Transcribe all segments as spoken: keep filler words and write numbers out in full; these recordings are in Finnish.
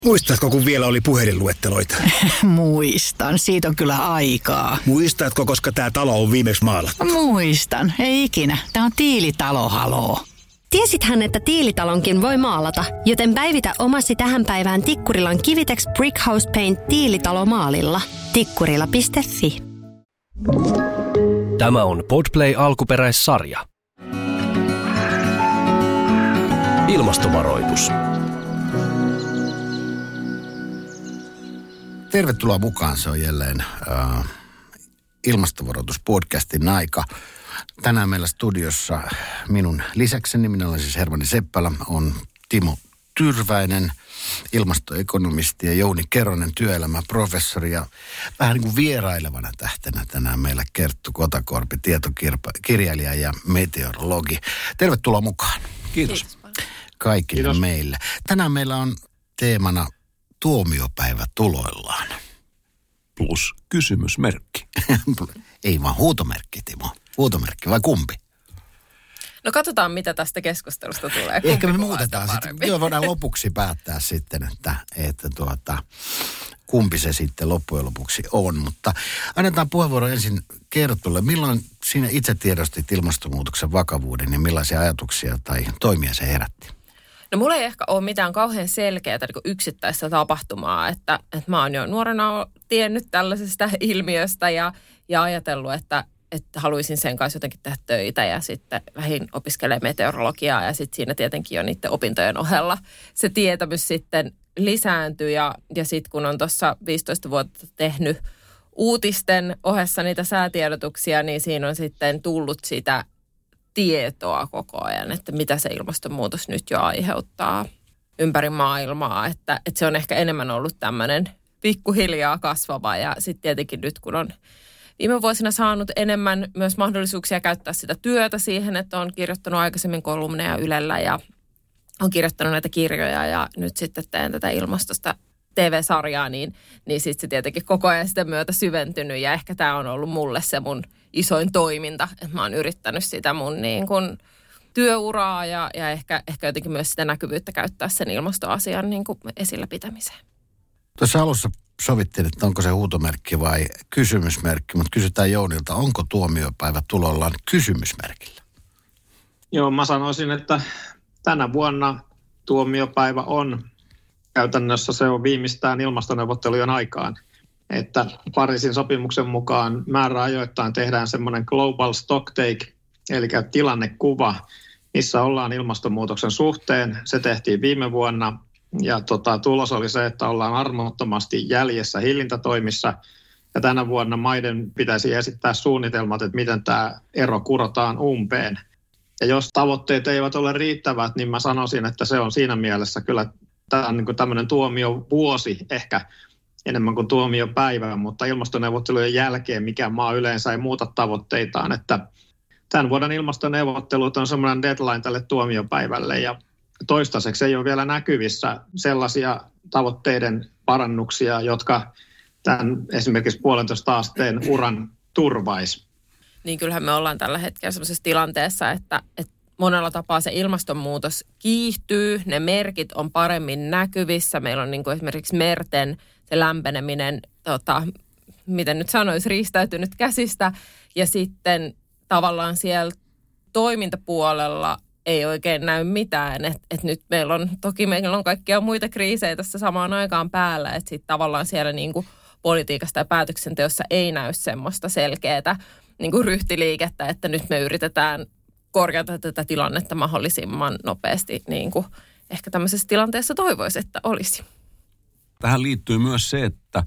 Muistatko, kun vielä oli puhelinluetteloita? Muistan. Siitä on kyllä aikaa. Muistatko, koska tämä talo on viimeksi maalattu? Muistan. Ei ikinä. Tämä on Tiilitalo, haloo. Tiesithän, että Tiilitalonkin voi maalata, joten päivitä omasi tähän päivään Tikkurilan Kivitex Brickhouse Paint Tiilitalo maalilla. Tikkurila piste fi. Tämä on Podplay alkuperäissarja. Ilmastovaroitus. Tervetuloa mukaan, se on jälleen äh, ilmastovaroituspodcastin aika. Tänään meillä studiossa minun lisäkseni, minä olen siis Hermanni Seppälä, on Timo Tyrväinen, ilmastoekonomisti ja Jouni Keronen, työelämäprofessori ja vähän niin kuin vierailevana tähtenä tänään meillä Kerttu Kotakorpi, tietokirjailija ja meteorologi. Tervetuloa mukaan. Kiitos. Kaikille Kiitos. meille. Tänään meillä on teemana tuomiopäivä tuloillaan. Plus kysymysmerkki. Ei vaan huutomerkki, Timo. Huutomerkki vai kumpi? No katsotaan, mitä tästä keskustelusta tulee. Ehkä me muutetaan sitten. Joo, voidaan lopuksi päättää sitten, että, että tuota, kumpi se sitten loppujen lopuksi on. Mutta annetaan puheenvuoro ensin Kertulle. Milloin sinä itse tiedostit ilmastonmuutoksen vakavuuden ja millaisia ajatuksia tai toimia se herätti? No mulla ei ehkä ole mitään kauhean selkeää niin yksittäistä tapahtumaa, että, että mä oon jo nuorena tiennyt tällaisesta ilmiöstä ja, ja ajatellut, että, että haluaisin sen kanssa jotenkin tehdä töitä ja sitten lähdin opiskelemaan meteorologiaa ja sitten siinä tietenkin jo niiden opintojen ohella se tietämys sitten lisääntyi ja, ja sitten kun on tuossa viisitoista vuotta tehnyt uutisten ohessa niitä säätiedotuksia, niin siinä on sitten tullut sitä tietoa koko ajan, että mitä se ilmastonmuutos nyt jo aiheuttaa ympäri maailmaa, että, että se on ehkä enemmän ollut tämmöinen pikkuhiljaa kasvava ja sitten tietenkin nyt kun on viime vuosina saanut enemmän myös mahdollisuuksia käyttää sitä työtä siihen, että on kirjoittanut aikaisemmin kolumneja Ylellä ja on kirjoittanut näitä kirjoja ja nyt sitten teen tätä ilmastosta T V-sarjaa, niin, niin sitten se tietenkin koko ajan sitä myötä syventynyt ja ehkä tämä on ollut mulle se mun isoin toiminta, että mä oon yrittänyt sitä mun niin kuin työuraa ja, ja ehkä, ehkä jotenkin myös sitä näkyvyyttä käyttää sen ilmastoasian niin kuin esillä pitämiseen. Tuossa alussa sovittiin, että onko se huutomerkki vai kysymysmerkki, mutta kysytään Jounilta, onko tuomiopäivä tulollaan kysymysmerkillä? Joo, mä sanoisin, että tänä vuonna tuomiopäivä on. Käytännössä se on viimeistään ilmastoneuvottelujen aikaan. Että Pariisin sopimuksen mukaan määräajoittain tehdään semmoinen global stocktake, eli tilannekuva, missä ollaan ilmastonmuutoksen suhteen. Se tehtiin viime vuonna ja tota, tulos oli se, että ollaan armottomasti jäljessä hillintätoimissa. Ja tänä vuonna maiden pitäisi esittää suunnitelmat, että miten tämä ero kurotaan umpeen. Ja jos tavoitteet eivät ole riittävät, niin mä sanoisin, että se on siinä mielessä kyllä tämä on niin kuin tämmöinen tuomiovuosi ehkä enemmän kuin tuomiopäivä, mutta ilmastoneuvottelujen jälkeen mikään maa yleensä ei muuta tavoitteitaan, että tämän vuoden ilmastoneuvottelut on semmoinen deadline tälle tuomiopäivälle ja toistaiseksi ei ole vielä näkyvissä sellaisia tavoitteiden parannuksia, jotka tämän esimerkiksi puolentoista asteen uran turvaisi. Niin kyllähän me ollaan tällä hetkellä semmoisessa tilanteessa, että, että monella tapaa se ilmastonmuutos kiihtyy, ne merkit on paremmin näkyvissä. Meillä on niin kuin esimerkiksi merten se lämpeneminen, tota, miten nyt sanoisi, riistäytynyt käsistä. Ja sitten tavallaan siellä toimintapuolella ei oikein näy mitään. Et, et nyt meillä on, toki meillä on kaikkia muita kriisejä tässä samaan aikaan päällä. Että sitten tavallaan siellä niin kuin politiikasta ja päätöksenteossa ei näy semmoista selkeää niin kuin ryhtiliikettä, että nyt me yritetään korjata tätä tilannetta mahdollisimman nopeasti, niin kuin ehkä tämmöisessä tilanteessa toivoisi, että olisi. Tähän liittyy myös se, että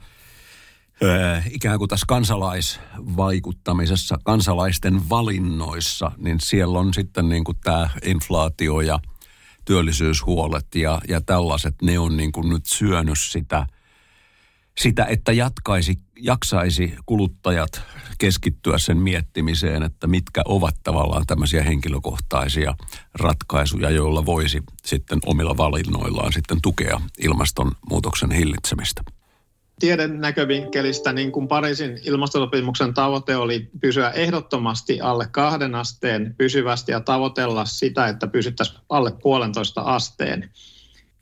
ö, ikään kuin tässä kansalaisvaikuttamisessa, kansalaisten valinnoissa, niin siellä on sitten niin kuin tämä inflaatio ja työllisyyshuolet ja, ja tällaiset, ne on niin kuin nyt syönyt sitä, sitä, että jatkaisi, jaksaisi kuluttajat keskittyä sen miettimiseen, että mitkä ovat tavallaan tämmöisiä henkilökohtaisia ratkaisuja, joilla voisi sitten omilla valinnoillaan sitten tukea ilmastonmuutoksen hillitsemistä. Tieden näkövinkkelistä niin kuin Pariisin ilmastosopimuksen tavoite oli pysyä ehdottomasti alle kahden asteen pysyvästi ja tavoitella sitä, että pysyttäisiin alle puolentoista asteen.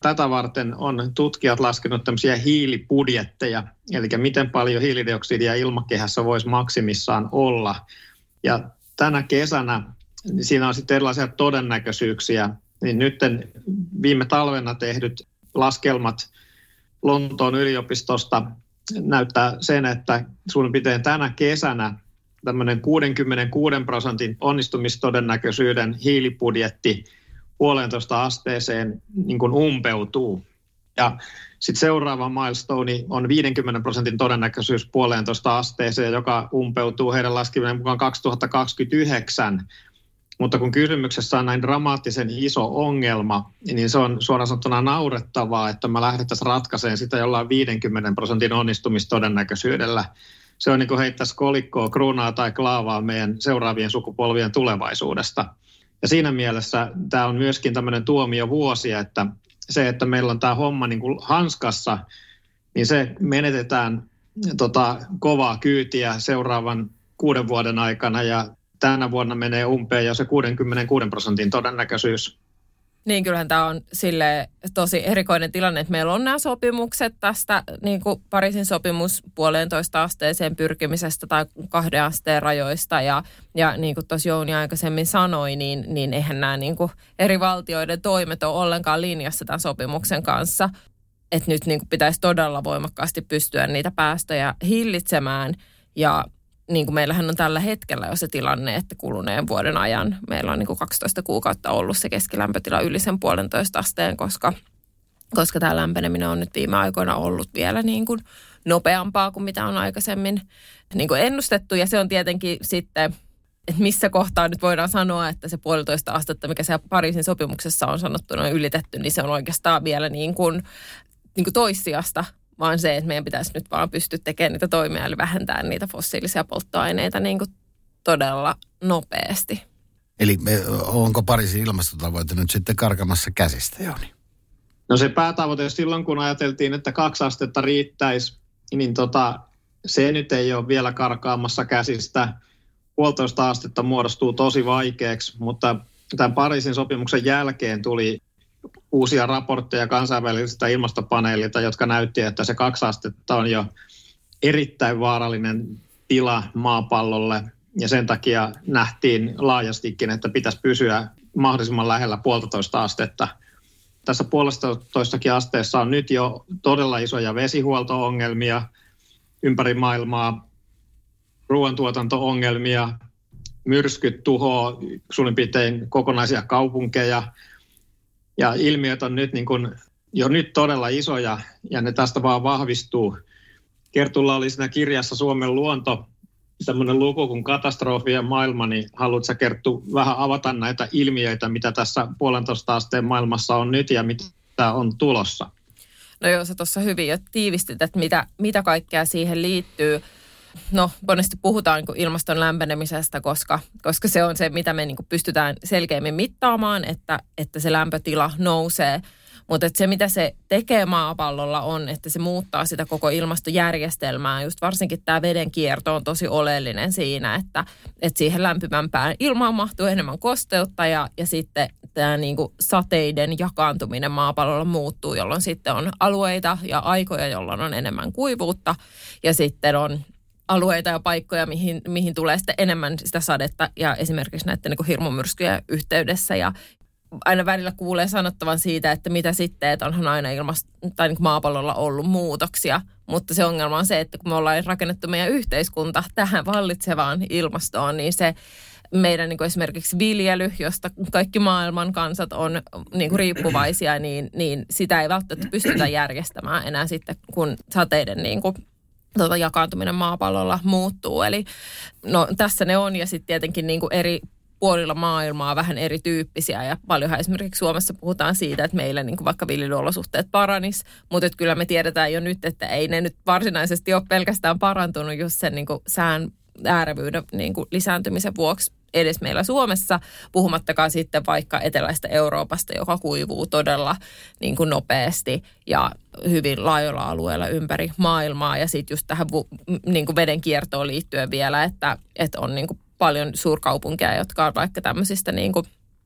Tätä varten on tutkijat laskenut tämmöisiä hiilibudjetteja, eli miten paljon hiilidioksidia ilmakehässä voisi maksimissaan olla. Ja tänä kesänä niin siinä on sitten erilaisia todennäköisyyksiä. Niin nyt viime talvena tehdyt laskelmat Lontoon yliopistosta näyttää sen, että suurin piirtein tänä kesänä tämmöinen kuusikymmentäkuusi prosentin onnistumistodennäköisyyden hiilibudjetti puolentoista asteeseen niin kuin umpeutuu. Ja sitten seuraava milestone on viidenkymmenen prosentin todennäköisyys puolentoista asteeseen, joka umpeutuu heidän laskeminen mukaan kaksituhattakaksikymmentäyhdeksän. Mutta kun kysymyksessä on näin dramaattisen iso ongelma, niin se on suoraan sanottuna naurettavaa, että me lähdettäisiin ratkaisemaan sitä jollain viidenkymmenen prosentin onnistumistodennäköisyydellä. Se on niin kuin heittäisi kolikkoa, kruunaa tai klaavaa meidän seuraavien sukupolvien tulevaisuudesta. Ja siinä mielessä tämä on myöskin tämmöinen tuomio vuosia, että se, että meillä on tämä homma niin kuin hanskassa, niin se menetetään tota, kovaa kyytiä seuraavan kuuden vuoden aikana ja tänä vuonna menee umpeen jo se kuusikymmentäkuusi prosentin todennäköisyys. Niin kyllähän tämä on sille tosi erikoinen tilanne, että meillä on nämä sopimukset tästä, niin kuin Pariisin sopimus puolentoista asteeseen pyrkimisestä tai kahden asteen rajoista. Ja, ja niin kuin tuossa Jouni aikaisemmin sanoi, niin, niin eihän nämä niin kuin eri valtioiden toimet ole ollenkaan linjassa tämän sopimuksen kanssa. Että nyt niin kuin pitäisi todella voimakkaasti pystyä niitä päästöjä hillitsemään ja niin kuin meillähän on tällä hetkellä jo se tilanne, että kuluneen vuoden ajan meillä on niin kuin kaksitoista kuukautta ollut se keskilämpötila yli sen puolentoista asteen, koska, koska tämä lämpeneminen on nyt viime aikoina ollut vielä niin kuin nopeampaa kuin mitä on aikaisemmin niin kuin ennustettu. Ja se on tietenkin sitten, että missä kohtaa nyt voidaan sanoa, että se puolitoista astetta, mikä se Pariisin sopimuksessa on sanottu, on ylitetty, niin se on oikeastaan vielä niin kuin, niin kuin toissijasta. Vaan se, että meidän pitäisi nyt vaan pystyä tekemään niitä toimia, eli vähentää niitä fossiilisia polttoaineita niin kuin todella nopeasti. Eli onko Pariisin ilmastotavoite nyt sitten karkamassa käsistä, Jouni? No se päätavoite, silloin kun ajateltiin, että kaksi astetta riittäisi, niin tota, se nyt ei ole vielä karkaamassa käsistä. Puolitoista astetta muodostuu tosi vaikeaksi, mutta tämän Pariisin sopimuksen jälkeen tuli uusia raportteja kansainvälisiltä ilmastopaneelilta, jotka näytti, että se kaksi astetta on jo erittäin vaarallinen tila maapallolle. Ja sen takia nähtiin laajastikin, että pitäisi pysyä mahdollisimman lähellä puolitoista astetta. Tässä puolitoistakin asteessa on nyt jo todella isoja vesihuolto-ongelmia ympäri maailmaa, ruoantuotanto-ongelmia, myrskyt tuhoaa suurin piirtein kokonaisia kaupunkeja. Ja ilmiöt on nyt niin kuin, jo nyt todella isoja ja ne tästä vaan vahvistuu. Kertulla oli siinä kirjassa Suomen luonto, tämmöinen luku kuin katastrofien maailma, niin haluatko sä Kerttu vähän avata näitä ilmiöitä, mitä tässä puolentoista asteen maailmassa on nyt ja mitä on tulossa? No joo, sä tuossa hyvin jo tiivistit, että mitä, mitä kaikkea siihen liittyy. No, monesti puhutaan niin kuin ilmaston lämpenemisestä, koska, koska se on se, mitä me niin kuin pystytään selkeämmin mittaamaan, että, että se lämpötila nousee. Mutta se, mitä se tekee maapallolla on, että se muuttaa sitä koko ilmastojärjestelmää. Just varsinkin tämä veden kierto on tosi oleellinen siinä, että, että siihen lämpimämpään ilmaan mahtuu enemmän kosteutta ja, ja sitten tämä niinku sateiden jakaantuminen maapallolla muuttuu, jolloin sitten on alueita ja aikoja, jolloin on enemmän kuivuutta ja sitten on alueita ja paikkoja, mihin, mihin tulee sitten enemmän sitä sadetta ja esimerkiksi näiden niin kuin hirmumyrskyjen yhteydessä. Ja aina välillä kuulee sanottavan siitä, että mitä sitten, että onhan aina ilmast- tai niin kuin maapallolla ollut muutoksia. Mutta se ongelma on se, että kun me ollaan rakennettu meidän yhteiskunta tähän vallitsevaan ilmastoon, niin se meidän niin kuin esimerkiksi viljely, josta kaikki maailman kansat on niin kuin riippuvaisia, niin, niin sitä ei välttämättä pystytä järjestämään enää sitten, kun sateiden niin kuin Tuota, jakaantuminen maapallolla muuttuu. Eli no, tässä ne on ja sitten tietenkin niin kuin eri puolilla maailmaa vähän erityyppisiä ja paljonhan esimerkiksi Suomessa puhutaan siitä, että meillä niin kuin vaikka viljelyolosuhteet paranis, mutta että kyllä me tiedetään jo nyt, että ei ne nyt varsinaisesti ole pelkästään parantunut just sen niin kuin sään äärevyyden niin kuin lisääntymisen vuoksi edes meillä Suomessa, puhumattakaan sitten vaikka eteläistä Euroopasta, joka kuivuu todella niin kuin nopeasti ja hyvin laajoilla alueilla ympäri maailmaa. Ja sitten just tähän niin kuin veden kiertoon liittyen vielä, että, että on niin kuin paljon suurkaupunkeja, jotka on vaikka tämmöisistä niin kuin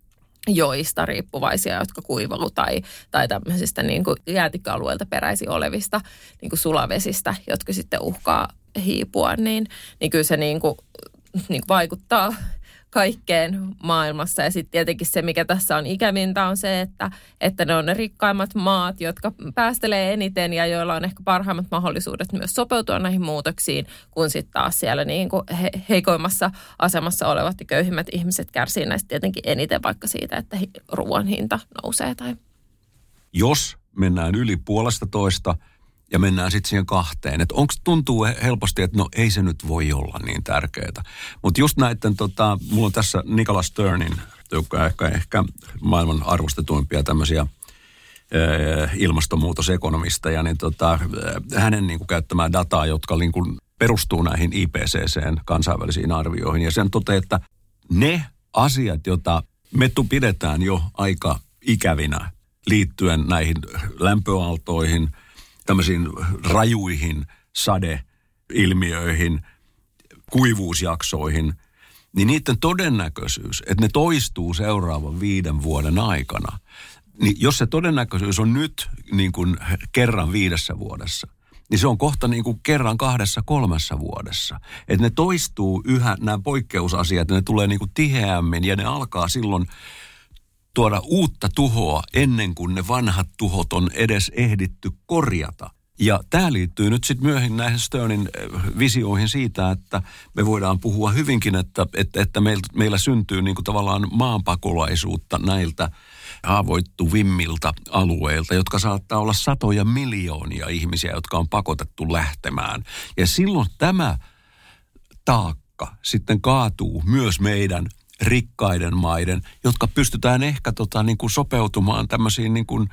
joista riippuvaisia, jotka kuivuu tai, tai tämmöisistä niin kuin jäätikköalueelta peräisin olevista niin kuin sulavesistä, jotka sitten uhkaa hiipua, niin, niin kyllä se niin kuin, niin kuin vaikuttaa kaikkeen maailmassa. Ja sitten tietenkin se, mikä tässä on ikävintä, on se, että, että ne on ne rikkaimmat maat, jotka päästelee eniten ja joilla on ehkä parhaimmat mahdollisuudet myös sopeutua näihin muutoksiin, kun sitten taas siellä niin kuin he, heikoimmassa asemassa olevat ja köyhimmät ihmiset kärsii näistä tietenkin eniten vaikka siitä, että ruoan hinta nousee. Tai... Jos mennään yli puolesta toista ja mennään sitten siihen kahteen. Että onko tuntuu helposti, että no ei se nyt voi olla niin tärkeää. Mutta just näiden, tota, mulla on tässä Nicholas Sternin, joka on ehkä, ehkä maailman arvostetuimpia tämmöisiä äh, ilmastonmuutosekonomisteja, niin tota, hänen niin kuin käyttämään dataa, jotka niin kuin perustuu näihin I P C C:n kansainvälisiin arvioihin. Ja sen toteaa, että ne asiat, joita me pidetään jo aika ikävinä liittyen näihin lämpöaaltoihin, tämmöisiin rajuihin sadeilmiöihin, kuivuusjaksoihin, niin niiden todennäköisyys, että ne toistuu seuraavan viiden vuoden aikana, niin jos se todennäköisyys on nyt niin kuin kerran viidessä vuodessa, niin se on kohta niin kuin kerran kahdessa kolmessa vuodessa. Että ne toistuu yhä, nämä poikkeusasiat, ne tulee niin kuin tiheämmin ja ne alkaa silloin tuoda uutta tuhoa ennen kuin ne vanhat tuhot on edes ehditty korjata. Ja tämä liittyy nyt sitten myöhemmin näihin Sternin visioihin siitä, että me voidaan puhua hyvinkin, että, että, että meillä syntyy niin kuin tavallaan maanpakolaisuutta näiltä haavoittuvimmilta alueilta, jotka saattaa olla satoja miljoonia ihmisiä, jotka on pakotettu lähtemään. Ja silloin tämä taakka sitten kaatuu myös meidän rikkaiden maiden, jotka pystytään ehkä tota, niin kuin sopeutumaan tämmöisiin niin kuin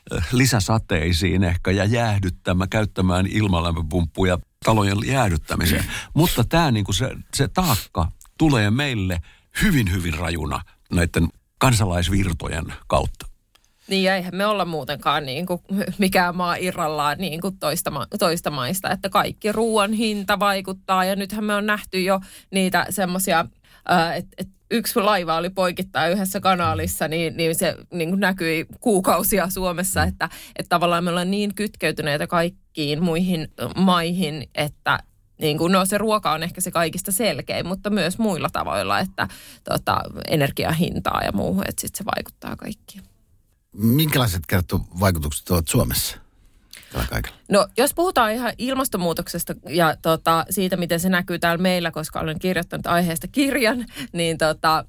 lisäsateisiin ehkä ja jäähdyttämään, käyttämään ilmalämpöpumppuja talojen jäähdyttämiseen. Mutta tämä niin kuin se, se taakka tulee meille hyvin, hyvin rajuna näiden kansalaisvirtojen kautta. Niin ja eihän me olla muutenkaan niin kuin mikään maa irrallaan niin kuin toista, toista maista, että kaikki ruoan hinta vaikuttaa ja nythän me on nähty jo niitä semmoisia, että et yksi laiva oli poikittain yhdessä kanaalissa, niin, niin se niin kuin näkyi kuukausia Suomessa, että, että tavallaan me ollaan niin kytkeytyneitä kaikkiin muihin maihin, että niin kuin, no se ruoka on ehkä se kaikista selkein, mutta myös muilla tavoilla, että tota, energiahintaa ja muuhun, että sitten se vaikuttaa kaikkiin. Minkälaiset vaikutukset ovat Suomessa tällä kaikella? No jos puhutaan ihan ilmastonmuutoksesta ja tota, siitä, miten se näkyy täällä meillä, koska olen kirjoittanut aiheesta kirjan, niin tota,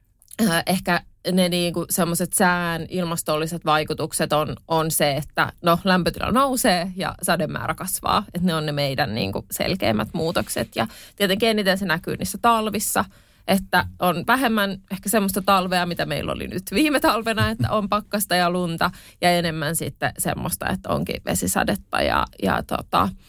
äh, ehkä ne niinku semmoiset sään ilmastolliset vaikutukset on, on se, että no lämpötila nousee ja sademäärä kasvaa. Että ne on ne meidän niinku selkeimmät muutokset ja tietenkin eniten se näkyy niissä talvissa. Että on vähemmän ehkä semmoista talvea, mitä meillä oli nyt viime talvena, että on pakkasta ja lunta ja enemmän sitten semmoista, että onkin vesisadetta ja, ja tota, ä,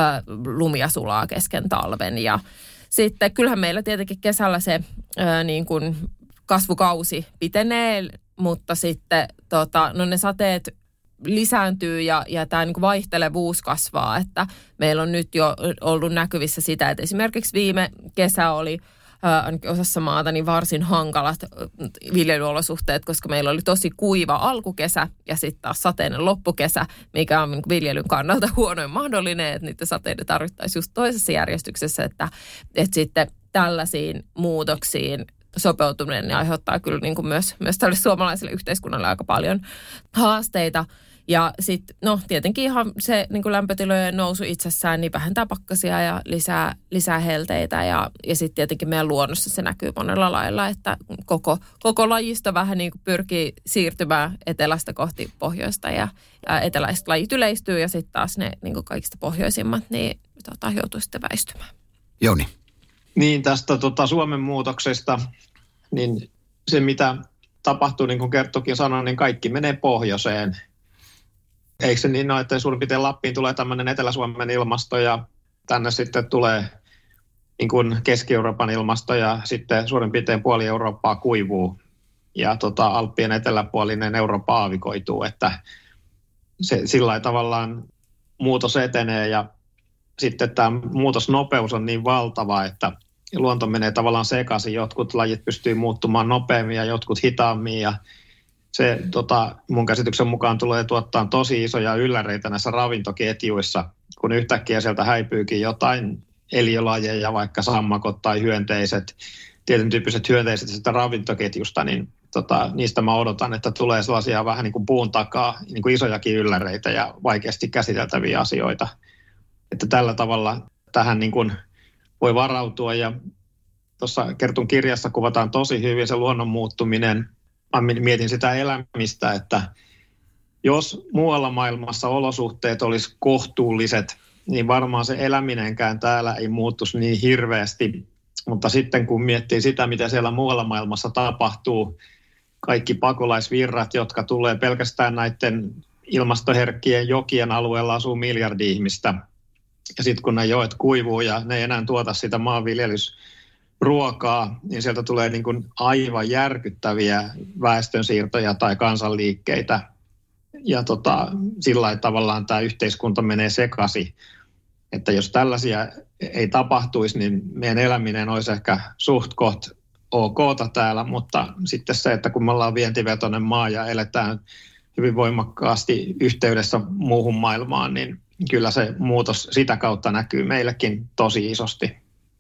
lumia sulaa kesken talven. Ja sitten kyllähän meillä tietenkin kesällä se ä, niin kuin kasvukausi pitenee, mutta sitten tota, no ne sateet lisääntyy ja, ja tämä niin kuin vaihtelevuus kasvaa, että meillä on nyt jo ollut näkyvissä sitä, että esimerkiksi viime kesä oli ainakin osassa maata, niin varsin hankalat viljelyolosuhteet, koska meillä oli tosi kuiva alkukesä ja sitten taas sateinen loppukesä, mikä on viljelyn kannalta huonoin mahdollinen, että niitä sateita tarvittaisiin just toisessa järjestyksessä, että, että sitten tällaisiin muutoksiin sopeutuminen niin aiheuttaa kyllä niin kuin myös, myös tälle suomalaiselle yhteiskunnalle aika paljon haasteita. Ja sitten, no tietenkin ihan se niin kuin lämpötilojen nousu itsessään niin vähentää pakkasia ja lisää, lisää helteitä. Ja, ja sitten tietenkin meidän luonnossa se näkyy monella lailla, että koko, koko lajisto vähän niin kuin pyrkii siirtymään etelästä kohti pohjoista. Ja, ja eteläiset lajit yleistyy ja sitten taas ne niin kuin kaikista pohjoisimmat niin tota, joutuu sitten väistymään. Jouni. Niin tästä tota, Suomen muutoksesta, niin se mitä tapahtuu, niin kuin Kerttukin sanoi, niin kaikki menee pohjoiseen. Eikö se niin ole, että suurin piirtein Lappiin tulee tämmöinen Etelä-Suomen ilmasto ja tänne sitten tulee niin kuin Keski-Euroopan ilmasto ja sitten suurin piirtein puoli Eurooppaa kuivuu ja tota, Alppien eteläpuolinen Eurooppa aavikoituu, että se, sillä tavallaan muutos etenee ja sitten tämä muutosnopeus on niin valtava, että luonto menee tavallaan sekaisin. Jotkut lajit pystyy muuttumaan nopeammin ja jotkut hitaammin ja se tota, mun käsityksen mukaan tulee tuottaa tosi isoja ylläreitä näissä ravintoketjuissa, kun yhtäkkiä sieltä häipyykin jotain eliölajeja, vaikka sammakot tai hyönteiset, tietyn tyyppiset hyönteiset sitä ravintoketjusta, niin tota, niistä mä odotan, että tulee sellaisia vähän niin kuin puun takaa niin kuin isojakin ylläreitä ja vaikeasti käsiteltäviä asioita. Että tällä tavalla tähän niin kuin voi varautua ja tuossa Kertun kirjassa kuvataan tosi hyvin se luonnon muuttuminen. Mä mietin sitä elämistä, että jos muualla maailmassa olosuhteet olisi kohtuulliset, niin varmaan se eläminenkään täällä ei muuttuisi niin hirveästi. Mutta sitten kun miettii sitä, mitä siellä muualla maailmassa tapahtuu, kaikki pakolaisvirrat, jotka tulee pelkästään näiden ilmastoherkkien jokien alueella asuu miljardi ihmistä. Ja sitten kun ne joet kuivuu ja ne ei enää tuota sitä maanviljelysruokaa, niin sieltä tulee niin kuin aivan järkyttäviä väestönsiirtoja tai kansanliikkeitä. Ja tota, sillä lailla tavallaan tämä yhteiskunta menee sekaisin. Että jos tällaisia ei tapahtuisi, niin meidän eläminen olisi ehkä suht koht okta täällä, mutta sitten se, että kun me ollaan vientivetoinen maa ja eletään hyvin voimakkaasti yhteydessä muuhun maailmaan, niin kyllä se muutos sitä kautta näkyy meillekin tosi isosti.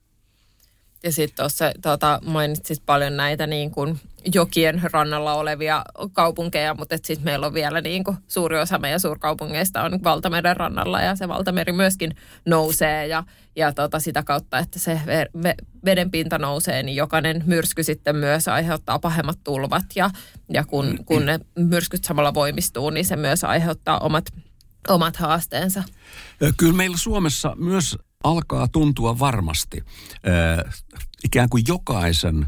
Ja sitten tuossa tuota, mainitsit paljon näitä niin kuin jokien rannalla olevia kaupunkeja, mutta sitten meillä on vielä niin kuin suuri osa meidän suurkaupungeista on valtameren rannalla ja se valtameri myöskin nousee ja, ja tota, sitä kautta, että se veden pinta nousee, niin jokainen myrsky sitten myös aiheuttaa pahemmat tulvat ja, ja kun, kun ne myrskyt samalla voimistuu, niin se myös aiheuttaa omat, omat haasteensa. Kyllä meillä Suomessa myös alkaa tuntua varmasti äh, ikään kuin jokaisen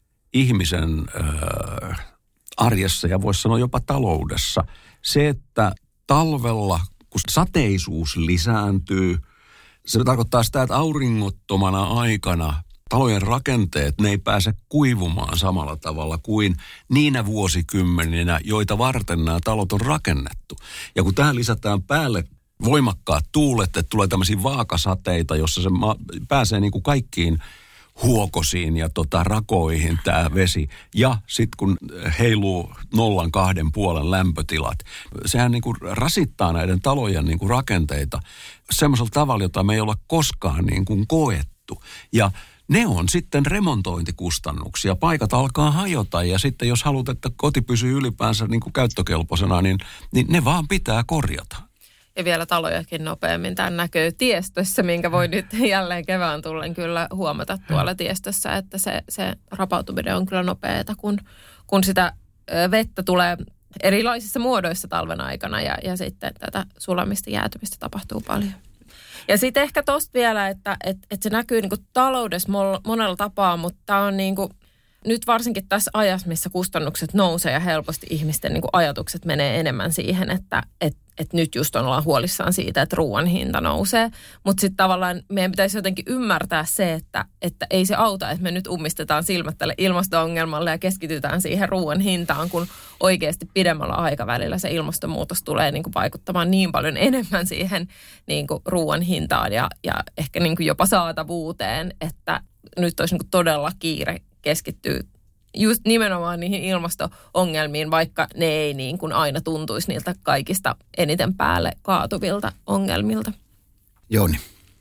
ihmisen äh, arjessa ja voisi sanoa jopa taloudessa se, että talvella, kun sateisuus lisääntyy, se tarkoittaa sitä, että auringottomana aikana talojen rakenteet, ne ei pääse kuivumaan samalla tavalla kuin niinä vuosikymmeninä, joita varten nämä talot on rakennettu. Ja kun tähän lisätään päälle voimakkaat tuulet, että tulee tämmöisiä vaakasateita, jossa se ma- pääsee niin kuin kaikkiin huokosiin ja tota rakoihin tämä vesi. Ja sitten kun heiluu nollan kahden puolen lämpötilat, sehän niin kuin rasittaa näiden talojen niin kuin rakenteita semmoisella tavalla, jota me ei olla koskaan niin kuin koettu. Ja ne on sitten remontointikustannuksia. Paikat alkaa hajota ja sitten jos haluat, että koti pysyy ylipäänsä niin kuin käyttökelpoisena, niin, niin ne vaan pitää korjata. Ja vielä talojakin nopeammin. Tämä näkyy tiestössä, minkä voi nyt jälleen kevään tullen kyllä huomata tuolla tiestössä, että se, se rapautuminen on kyllä nopeata, kun, kun sitä vettä tulee erilaisissa muodoissa talven aikana ja, ja sitten tätä sulamista jäätymistä tapahtuu paljon. Ja sitten ehkä tuosta vielä, että et, et se näkyy niinku taloudessa monella tapaa, mutta tämä on niinku nyt varsinkin tässä ajassa, missä kustannukset nousee ja helposti ihmisten niinku ajatukset menee enemmän siihen, että et, et nyt just ollaan huolissaan siitä, että ruoan hinta nousee. Mutta sitten tavallaan meidän pitäisi jotenkin ymmärtää se, että, että ei se auta, että me nyt ummistetaan silmät tälle ilmasto-ongelmalle ja keskitytään siihen ruoan hintaan, kun oikeasti pidemmällä aikavälillä se ilmastonmuutos tulee niinku vaikuttamaan niin paljon enemmän siihen niinku ruoan hintaan ja, ja ehkä niinku jopa saatavuuteen, että nyt olisi niinku todella kiire keskittyy just nimenomaan niihin ilmasto-ongelmiin, vaikka ne ei niin kuin aina tuntuisi niiltä kaikista eniten päälle kaatuvilta ongelmilta. Jouni.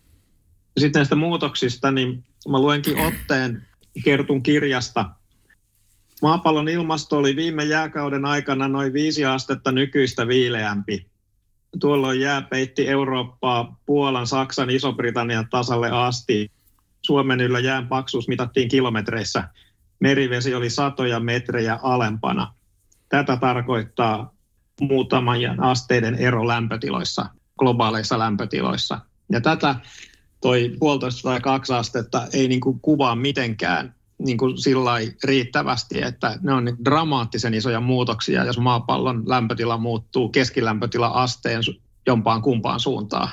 Sitten näistä muutoksista, niin mä luenkin otteen Kertun kirjasta. Maapallon ilmasto oli viime jääkauden aikana noin viisi astetta nykyistä viileämpi. Tuolloin jää peitti Eurooppaa Puolan, Saksan, Iso-Britannian tasalle asti. Suomen yllä jään paksuus mitattiin kilometreissä. Merivesi oli satoja metrejä alempana. Tätä tarkoittaa muutaman asteiden ero lämpötiloissa, globaaleissa lämpötiloissa. Ja tätä toi puolitoista tai kaksi astetta ei niin kuin kuvaa mitenkään niin kuin sillai riittävästi, että ne on dramaattisen isoja muutoksia, jos maapallon lämpötila muuttuu keskilämpötila-asteen jompaan kumpaan suuntaan.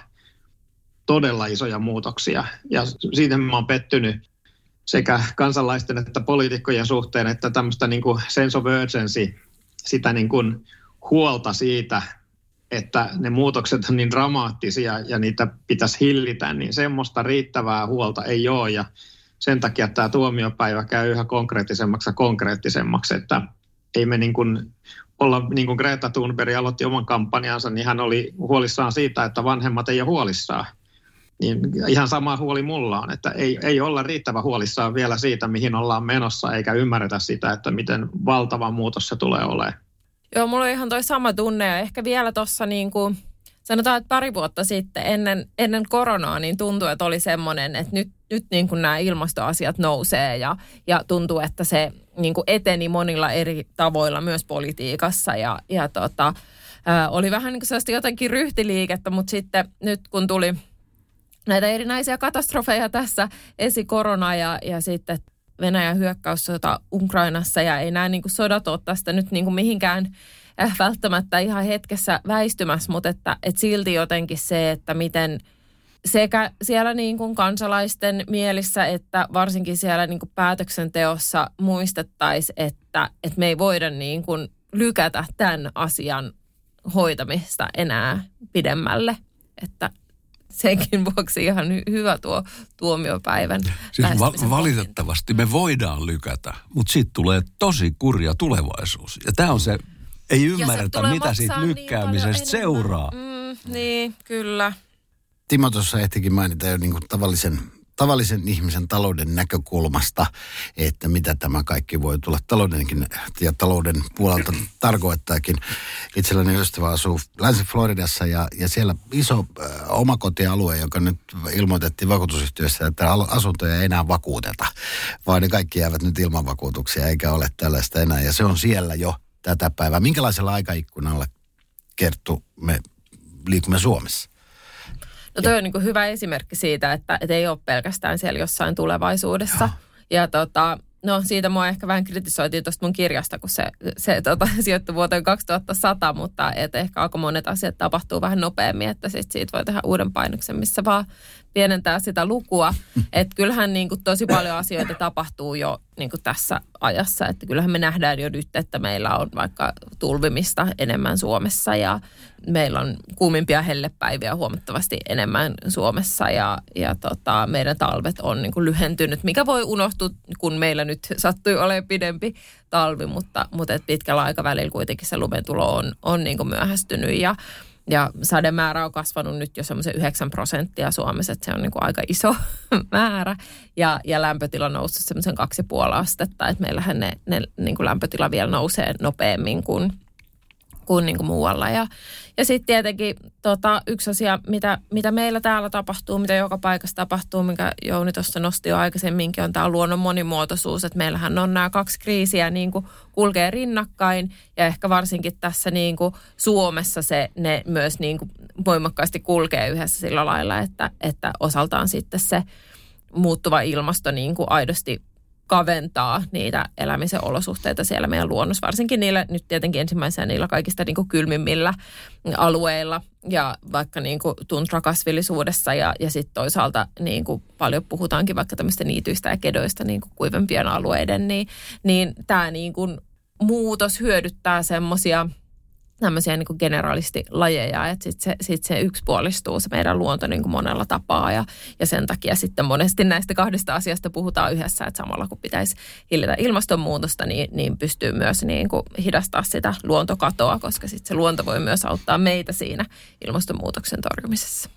Todella isoja muutoksia. Ja siitä mä oon pettynyt sekä kansalaisten että poliitikkojen suhteen, että tämmöistä niin kuin sense of urgency, sitä niin kuin huolta siitä, että ne muutokset on niin dramaattisia ja niitä pitäisi hillitä, niin semmoista riittävää huolta ei ole. Ja sen takia tämä tuomiopäivä käy yhä konkreettisemmaksi ja konkreettisemmaksi, että ei me niin kuin olla, niin kuin Greta Thunberg aloitti oman kampanjansa, niin hän oli huolissaan siitä, että vanhemmat ei ole huolissaan. Niin ihan sama huoli mulla on, että ei, ei olla riittävän huolissaan vielä siitä, mihin ollaan menossa, eikä ymmärretä sitä, että miten valtava muutos se tulee olemaan. Joo, mulla on ihan toi sama tunne ja ehkä vielä tuossa niin kuin sanotaan, että pari vuotta sitten ennen, ennen koronaa niin tuntui, että oli semmoinen, että nyt, nyt niin kuin nämä ilmastoasiat nousee ja, ja tuntuu, että se niin kuin eteni monilla eri tavoilla myös politiikassa ja, ja tota, ää, oli vähän niin kuin sellaista jotenkin ryhtiliikettä, mutta sitten nyt kun tuli näitä erinäisiä katastrofeja tässä, esi korona ja, ja sitten Venäjän hyökkäyssota Ukrainassa ja ei nämä niin kuin sodat ole tästä nyt niin kuin mihinkään äh, välttämättä ihan hetkessä väistymässä, mutta että, että silti jotenkin se, että miten sekä siellä niin kuin kansalaisten mielissä että varsinkin siellä niin kuin päätöksenteossa muistettaisiin, että, että me ei voida niin kuin lykätä tämän asian hoitamista enää pidemmälle, että senkin vuoksi ihan hy- hyvä tuo tuomiopäivän. Siis va- valitettavasti me voidaan lykätä, mutta siitä tulee tosi kurja tulevaisuus. Ja tämä on se, ei ymmärretä, mitä siitä lykkäämisestä niin seuraa. Mm, niin, kyllä. Timo tuossa ehtikin mainita jo niin kuin tavallisen, tavallisen ihmisen talouden näkökulmasta, että mitä tämä kaikki voi tulla taloudenkin ja talouden puolelta tarkoittaakin. Itselläni ystävä asuu Länsi-Floridassa ja, ja siellä iso äh, omakotialue, joka nyt ilmoitettiin vakuutusyhtiössä, että asuntoja ei enää vakuuteta, vaan ne kaikki jäävät nyt ilman vakuutuksia eikä ole tällaista enää. Ja se on siellä jo tätä päivää. Minkälaisella aikaikkunalla, Kerttu, me liikumme Suomessa? No toi on niin kuin hyvä esimerkki siitä, että, että ei ole pelkästään siellä jossain tulevaisuudessa. Joo. Ja tota, no siitä mua ehkä vähän kritisoitiin tuosta mun kirjasta, kun se, se tota, sijoittui vuoteen kaksituhattasata, mutta että ehkä aika monet asiat tapahtuu vähän nopeammin, että sit siitä voi tehdä uuden painoksen, missä vaan pienentää sitä lukua. Että kyllähän niin kuin tosi paljon asioita tapahtuu jo niin kuin tässä ajassa, että kyllähän me nähdään jo nyt, että meillä on vaikka tulvimista enemmän Suomessa ja meillä on kuumimpia hellepäiviä huomattavasti enemmän Suomessa ja, ja tota, meidän talvet on niin kuin lyhentynyt, mikä voi unohtua, kun meillä nyt sattui olemaan pidempi talvi, mutta, mutta et pitkällä aikavälillä kuitenkin se lumentulo on, on niin kuin myöhästynyt ja Ja sademäärä on kasvanut nyt jo semmoisen yhdeksän prosenttia Suomessa, että se on niin kuin aika iso määrä. Ja, ja lämpötila on noussut semmoisen kaksi ja puoli astetta, että meillähän ne, ne niin kuin lämpötila vielä nousee nopeammin kuin, kuin, niin kuin muualla. Ja, ja sitten tietenkin tota, yksi asia, mitä, mitä meillä täällä tapahtuu, mitä joka paikassa tapahtuu, minkä Jouni tuossa nosti jo aikaisemminkin, on tämä luonnon monimuotoisuus. Että meillähän on nämä kaksi kriisiä niin kuin kulkee rinnakkain ja ehkä varsinkin tässä niin kuin Suomessa se, ne myös niin kuin voimakkaasti kulkee yhdessä sillä lailla, että, että osaltaan sitten se muuttuva ilmasto niin kuin aidosti kaventaa niitä elämisen olosuhteita siellä meidän luonnossa, varsinkin niillä nyt tietenkin ensimmäisenä niillä kaikista niin kuin kylmimmillä alueilla ja vaikka niin kuin tundrakasvillisuudessa ja, ja sitten toisaalta niin kuin paljon puhutaankin vaikka tämmöistä niityistä ja kedoista niin kuin kuivempien alueiden, niin, niin tämä niin kuin muutos hyödyttää semmoisia tämmöisiä niin kuin generalistilajeja, että sitten se, sit se yksipuolistuu se meidän luonto niin kuin monella tapaa ja, ja sen takia sitten monesti näistä kahdesta asiasta puhutaan yhdessä, että samalla kun pitäisi hillitä ilmastonmuutosta, niin, niin pystyy myös niin kuin hidastaa sitä luontokatoa, koska sitten se luonto voi myös auttaa meitä siinä ilmastonmuutoksen torjumisessa.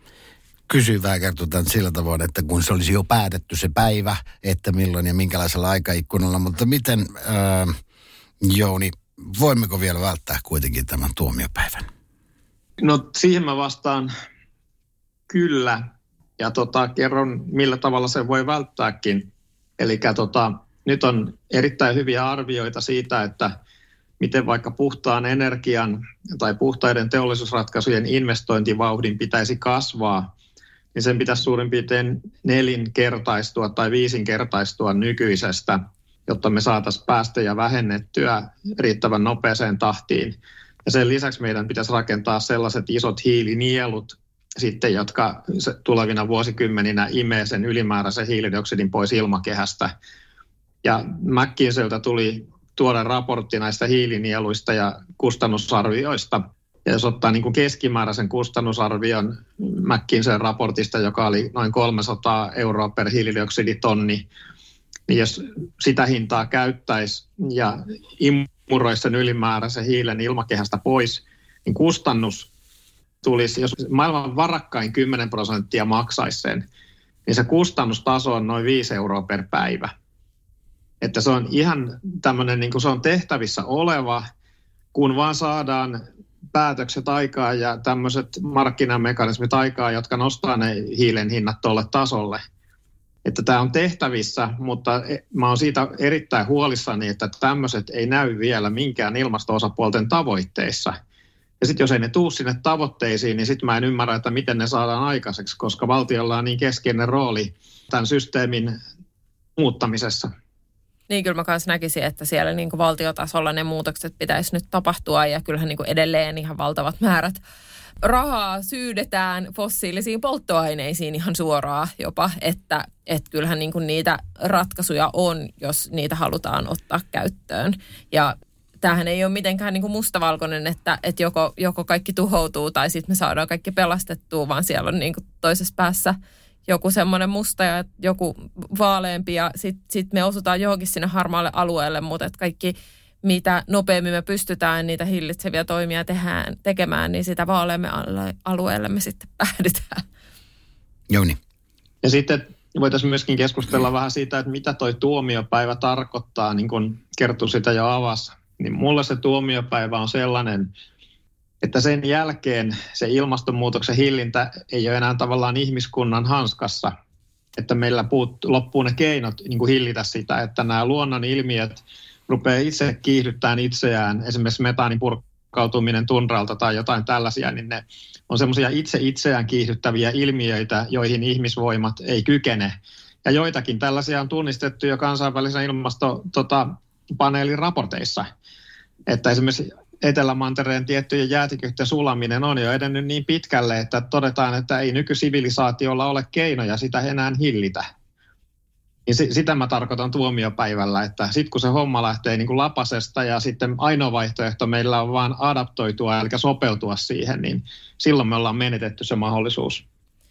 Kysyin vähän kertotaan sillä tavoin, että kun se olisi jo päätetty se päivä, että milloin ja minkälaisella aikaikkunalla, mutta miten äh, Jouni, voimmeko vielä välttää kuitenkin tämän tuomiopäivän? No siihen mä vastaan kyllä ja tota, kerron millä tavalla se voi välttääkin. Eli tota, nyt on erittäin hyviä arvioita siitä, että miten vaikka puhtaan energian tai puhtaiden teollisuusratkaisujen investointivauhdin pitäisi kasvaa, niin sen pitäisi suurin piirtein nelinkertaistua tai viisinkertaistua nykyisestä, jotta me saataisiin päästöjä vähennettyä riittävän nopeaseen tahtiin. Ja sen lisäksi meidän pitäisi rakentaa sellaiset isot hiilinielut, sitten, jotka tulevina vuosikymmeninä imee sen ylimääräisen hiilidioksidin pois ilmakehästä. Ja McKinseyltä tuli tuore raportti näistä hiilinieluista ja kustannusarvioista. Ja jos ottaa niin kuin keskimääräisen kustannusarvion McKinseyn raportista, joka oli noin kolmesataa euroa per hiilidioksiditonni, niin jos sitä hintaa käyttäisi ja imuroisi sen ylimääräisen hiilen ilmakehästä pois, niin kustannus tulisi, jos maailman varakkain kymmenen prosenttia maksaisi sen, niin se kustannustaso on noin viisi euroa per päivä. Että se on ihan tämmöinen, niin kuin se on tehtävissä oleva, kun vaan saadaan päätökset aikaa ja tämmöiset markkinamekanismit aikaa, jotka nostaa ne hiilen hinnat tuolle tasolle. Että tämä on tehtävissä, mutta mä oon siitä erittäin huolissani, että tämmöiset ei näy vielä minkään ilmasto-osapuolten tavoitteissa. Ja sitten jos ei ne tuu sinne tavoitteisiin, niin sitten mä en ymmärrä, että miten ne saadaan aikaiseksi, koska valtiolla on niin keskeinen rooli tämän systeemin muuttamisessa. Niin, kyllä mä kanssa näkisin, että siellä niin kuin valtiotasolla ne muutokset pitäisi nyt tapahtua ja kyllähän niin kuin edelleen ihan valtavat määrät rahaa syydetään fossiilisiin polttoaineisiin ihan suoraan jopa, että, että kyllähän niin kuin niitä ratkaisuja on, jos niitä halutaan ottaa käyttöön. Ja tämähän ei ole mitenkään niin kuin mustavalkoinen, että, että joko, joko kaikki tuhoutuu tai sitten me saadaan kaikki pelastettua, vaan siellä on niin kuin toisessa päässä joku semmoinen musta ja joku vaaleampi ja sitten sit me osutaan johonkin sinne harmaalle alueelle, mutta että kaikki mitä nopeammin me pystytään niitä hillitseviä toimia tehdään, tekemään, niin sitä vaaleamme alueelle me sitten päädytään. Jouni. Ja sitten voitaisiin myöskin keskustella vähän siitä, että mitä toi tuomiopäivä tarkoittaa, niin kuin Kerttu sitä jo avasi. Niin mulla se tuomiopäivä on sellainen, että sen jälkeen se ilmastonmuutoksen hillintä ei ole enää tavallaan ihmiskunnan hanskassa. Että meillä puut, loppuu ne keinot niin kuin hillitä sitä, että nämä luonnon ilmiöt rupeaa itse kiihdyttämään itseään, esimerkiksi metaanin purkautuminen tunralta tai jotain tällaisia, niin ne on semmoisia itse itseään kiihdyttäviä ilmiöitä, joihin ihmisvoimat ei kykene. Ja joitakin tällaisia on tunnistettu jo kansainvälisen ilmastopaneelin raporteissa, että esimerkiksi Etelämantereen tiettyjen jäätiköiden sulaminen on jo edennyt niin pitkälle, että todetaan, että ei nykysivilisaatiolla ole keinoja sitä enää hillitä. Ja sitä mä tarkoitan tuomiopäivällä, että sitten kun se homma lähtee niin kuin lapasesta ja sitten ainoa vaihtoehto meillä on vaan adaptoitua, eli sopeutua siihen, niin silloin me ollaan menetetty se mahdollisuus.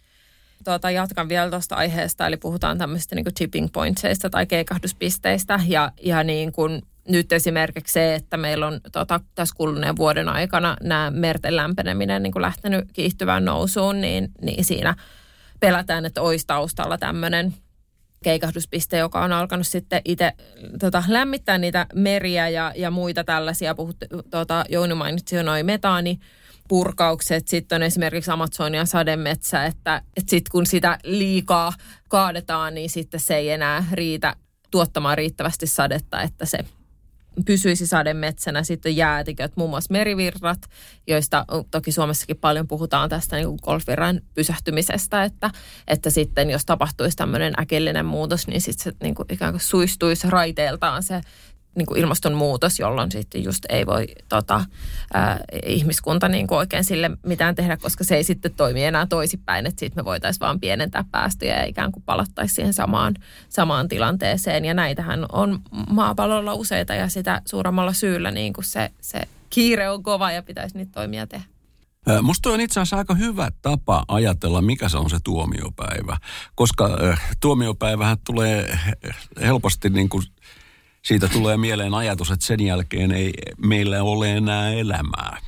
Tuota, jatkan vielä tuosta aiheesta, eli puhutaan tämmöistä niin kuin tipping pointseista tai keikahduspisteistä ja, ja niin kuin nyt esimerkiksi se, että meillä on tota, tässä kuluneen vuoden aikana nämä merten lämpeneminen niin kuin lähtenyt kiihtyvään nousuun, niin, niin siinä pelätään, että olisi taustalla tämmöinen keikahduspiste, joka on alkanut sitten itse tota, lämmittää niitä meriä ja, ja muita tällaisia. Puhut, tota, Jouni mainitsi jo noi metaanipurkaukset, sitten on esimerkiksi Amazonian sademetsä, että, että sitten kun sitä liikaa kaadetaan, niin sitten se ei enää riitä tuottamaan riittävästi sadetta, että se pysyisi sademetsänä. Sitten jäätiköt, muun muassa merivirrat, joista toki Suomessakin paljon puhutaan tästä niin kuin golfvirran pysähtymisestä, että, että sitten jos tapahtuisi tämmöinen äkillinen muutos, niin sitten se niin kuin ikään kuin suistuisi raiteeltaan se niin kuin ilmastonmuutos, jolloin sitten just ei voi tota, ää, ihmiskunta niin kuin oikein sille mitään tehdä, koska se ei sitten toimi enää toisinpäin, että sitten me voitaisiin vaan pienentää päästöjä ja ikään kuin palattaisiin siihen samaan, samaan tilanteeseen. Ja näitähän on maapallolla useita ja sitä suuremmalla syyllä niin kuin se, se kiire on kova ja pitäisi niitä toimia tehdä. Musta on itse asiassa aika hyvä tapa ajatella, mikä se on se tuomiopäivä, koska äh, tuomiopäivähän tulee helposti niin kuin siitä tulee mieleen ajatus, että sen jälkeen ei meillä ole enää elämää.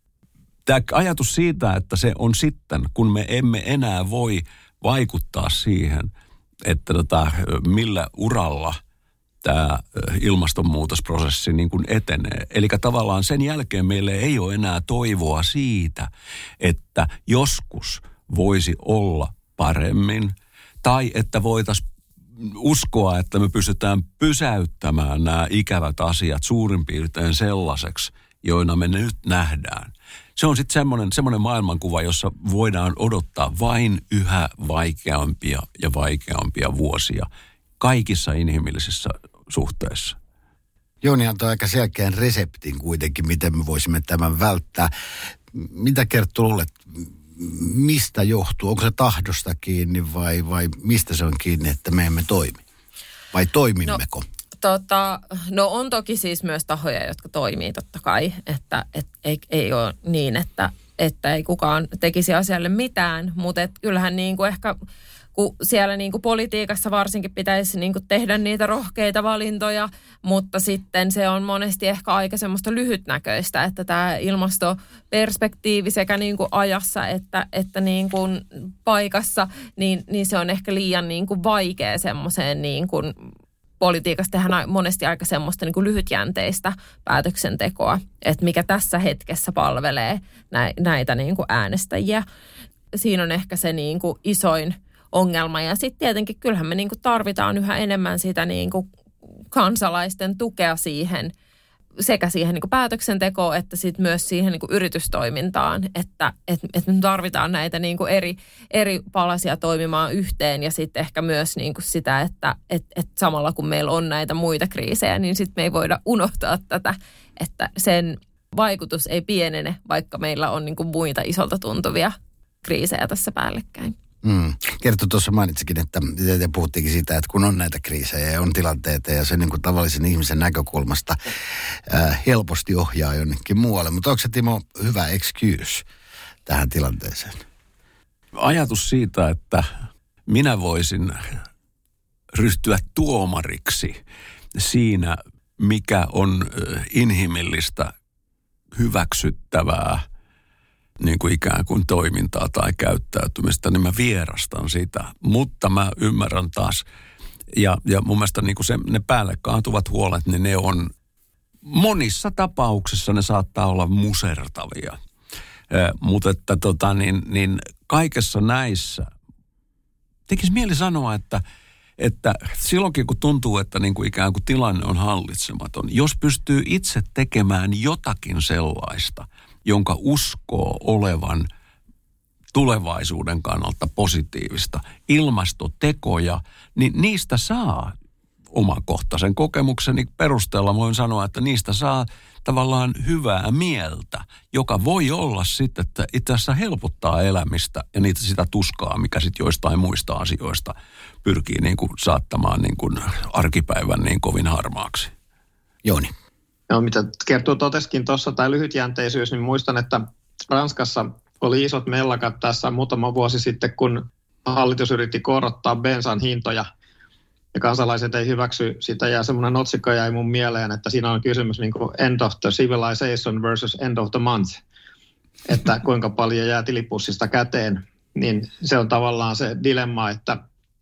Tämä ajatus siitä, että se on sitten, kun me emme enää voi vaikuttaa siihen, että tota, millä uralla tämä ilmastonmuutosprosessi niin kuin etenee. Eli tavallaan sen jälkeen meille ei ole enää toivoa siitä, että joskus voisi olla paremmin tai että voitaisiin uskoa, että me pystytään pysäyttämään nämä ikävät asiat suurin piirtein sellaiseksi, joina me nyt nähdään. Se on sitten semmoinen, semmoinen maailmankuva, jossa voidaan odottaa vain yhä vaikeampia ja vaikeampia vuosia kaikissa inhimillisissä suhteissa. Jouni antoi aika selkeän reseptin kuitenkin, miten me voisimme tämän välttää. Mitä Kerttu luulet? Mistä johtuu? Onko se tahdosta kiinni vai, vai mistä se on kiinni, että me emme toimi? Vai toimimmeko? No, Tota, no on toki siis myös tahoja, jotka toimii totta kai, että et, ei, ei ole niin, että, että ei kukaan tekisi asialle mitään, mutta et kyllähän niin kuin ehkä kun siellä niin kuin politiikassa varsinkin pitäisi niin kuin tehdä niitä rohkeita valintoja, mutta sitten se on monesti ehkä aika semmoista lyhytnäköistä, että tämä ilmastoperspektiivi sekä niin kuin ajassa että, että niin kuin paikassa, niin, niin se on ehkä liian niin kuin vaikea semmoiseen niin kuin politiikassa tehdään monesti aika semmoista niin kuin lyhytjänteistä päätöksentekoa, että mikä tässä hetkessä palvelee näitä niin kuin äänestäjiä. Siinä on ehkä se niin kuin isoin ongelma. Ja sitten tietenkin kyllähän me niin kuin tarvitaan yhä enemmän sitä niin kuin kansalaisten tukea siihen, sekä siihen niin kuin päätöksentekoon että sitten myös siihen niin kuin yritystoimintaan, että et, et me tarvitaan näitä niin kuin eri, eri palasia toimimaan yhteen ja sitten ehkä myös niin kuin sitä, että et, et samalla kun meillä on näitä muita kriisejä, niin sitten me ei voida unohtaa tätä, että sen vaikutus ei pienene, vaikka meillä on niin kuin muita isolta tuntuvia kriisejä tässä päällekkäin. Mm. Kerttu tuossa mainitsikin, että te puhuttiinkin siitä, että kun on näitä kriisejä ja on tilanteita ja se niin kuin tavallisen ihmisen näkökulmasta ää, helposti ohjaa jonnekin muualle. Mutta onko se, Timo, hyvä excuse tähän tilanteeseen? Ajatus siitä, että minä voisin ryhtyä tuomariksi siinä, mikä on inhimillistä, hyväksyttävää, niin kuin ikään kuin toimintaa tai käyttäytymistä, niin mä vierastan sitä. Mutta mä ymmärrän taas, ja, ja mun mielestä niin kuin se, ne päälle kaantuvat huolet, niin ne on, monissa tapauksissa ne saattaa olla musertavia. Eh, mutta että tota, niin, niin kaikessa näissä, tekisi mieli sanoa, että, että silloinkin kun tuntuu, että niin kuin ikään kuin tilanne on hallitsematon, jos pystyy itse tekemään jotakin sellaista, jonka uskoo olevan tulevaisuuden kannalta positiivista, ilmastotekoja, niin niistä saa omakohtaisen kokemukseni perusteella. Voin sanoa, että niistä saa tavallaan hyvää mieltä, joka voi olla sitten, että itse asiassa helpottaa elämistä ja niitä sitä tuskaa, mikä sitten joistain muista asioista pyrkii niin kuin saattamaan niin kuin arkipäivän niin kovin harmaaksi. Jouni. Joo, mitä Kerttu totesikin tuossa, tämä lyhytjänteisyys, niin muistan, että Ranskassa oli isot mellakat tässä muutama vuosi sitten, kun hallitus yritti korottaa bensan hintoja ja kansalaiset ei hyväksy sitä ja semmoinen otsikko jäi mun mieleen, että siinä on kysymys niin kuin end of the civilization versus end of the month, että kuinka paljon jää tilipussista käteen, niin se on tavallaan se dilemma, että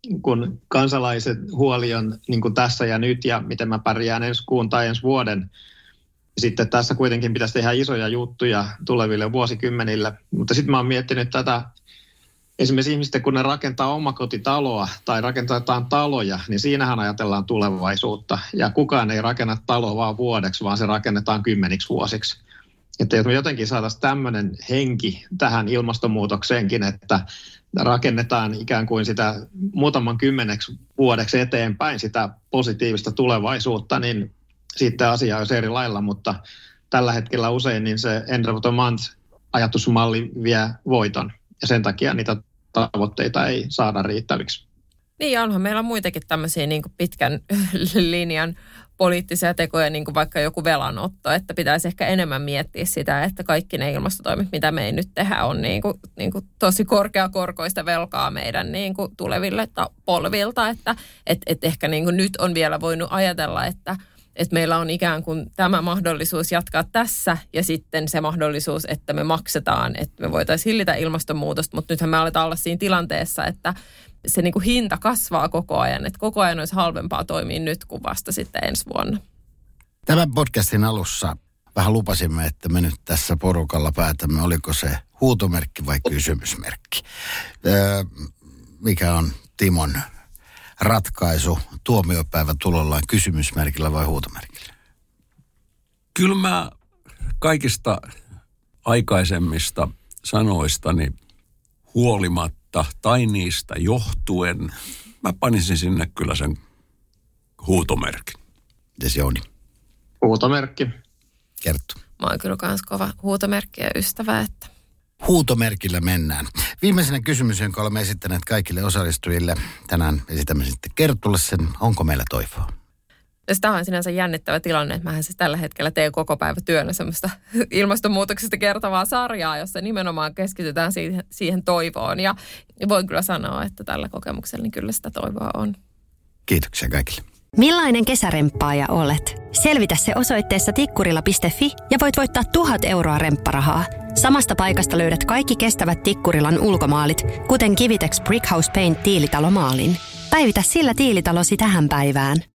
kun kansalaiset huoli on niin kuin tässä ja nyt ja miten mä pärjään ensi kuun tai ensi vuoden. Sitten tässä kuitenkin pitäisi tehdä isoja juttuja tuleville vuosikymmenille. Mutta sitten mä oon miettinyt tätä, esimerkiksi ihmisten kun ne rakentaa omakotitaloa tai rakentetaan taloja, niin siinähän ajatellaan tulevaisuutta. Ja kukaan ei rakenna taloa vaan vuodeksi, vaan se rakennetaan kymmeniksi vuosiksi. Että jos me jotenkin saataisiin tämmöinen henki tähän ilmastonmuutokseenkin, että rakennetaan ikään kuin sitä muutaman kymmeneksi vuodeksi eteenpäin sitä positiivista tulevaisuutta, niin siitä asia olisi eri lailla, mutta tällä hetkellä usein niin se end of the month ajatusmalli vie voiton ja sen takia niitä tavoitteita ei saada riittäviksi. Niin ja onhan meillä muitakin tämmöisiä niin kuin pitkän linjan poliittisia tekoja, niin kuin vaikka joku velanotto, että pitäisi ehkä enemmän miettiä sitä, että kaikki ne ilmastotoimet, mitä me ei nyt tehdä, on niin kuin, niin kuin tosi korkeakorkoista velkaa meidän niin kuin tuleville polvilta, että et, et ehkä niin kuin nyt on vielä voinut ajatella, että että meillä on ikään kuin tämä mahdollisuus jatkaa tässä ja sitten se mahdollisuus, että me maksetaan, että me voitaisiin hillitä ilmastonmuutosta, mutta nythän me aletaan olla siinä tilanteessa, että se niin kuin hinta kasvaa koko ajan, että koko ajan olisi halvempaa toimia nyt kuin vasta sitten ensi vuonna. Tämän podcastin alussa vähän lupasimme, että me nyt tässä porukalla päätämme, oliko se huutomerkki vai kysymysmerkki. Öö, mikä on Timon ratkaisu tuomiopäivä tulollaan, kysymysmerkillä vai huutomerkillä? Kyllä mä kaikista aikaisemmista sanoistani huolimatta tai niistä johtuen, mä panisin sinne kyllä sen huutomerkin. Mites Jouni? Huutomerkki. Kerttu. Mä oon kyllä kans kova huutomerkki ja ystävä, että huutomerkillä mennään. Viimeisenä kysymys, jonka olemme esittäneet kaikille osallistujille. Tänään esitämme sitten Kertulle sen, onko meillä toivoa? Tämä on sinänsä jännittävä tilanne, että mähän siis tällä hetkellä teen koko päivä työnä semmoista ilmastonmuutoksesta kertovaa sarjaa, jossa nimenomaan keskitytään siihen, siihen toivoon. Ja voin kyllä sanoa, että tällä kokemuksella niin kyllä sitä toivoa on. Kiitoksia kaikille. Millainen kesäremppaaja olet? Selvitä se osoitteessa tikkurila piste fi ja voit voittaa tuhat euroa rempparahaa. Samasta paikasta löydät kaikki kestävät Tikkurilan ulkomaalit, kuten Kivitex Brickhouse Paint tiilitalomaalin. Päivitä sillä tiilitalosi tähän päivään.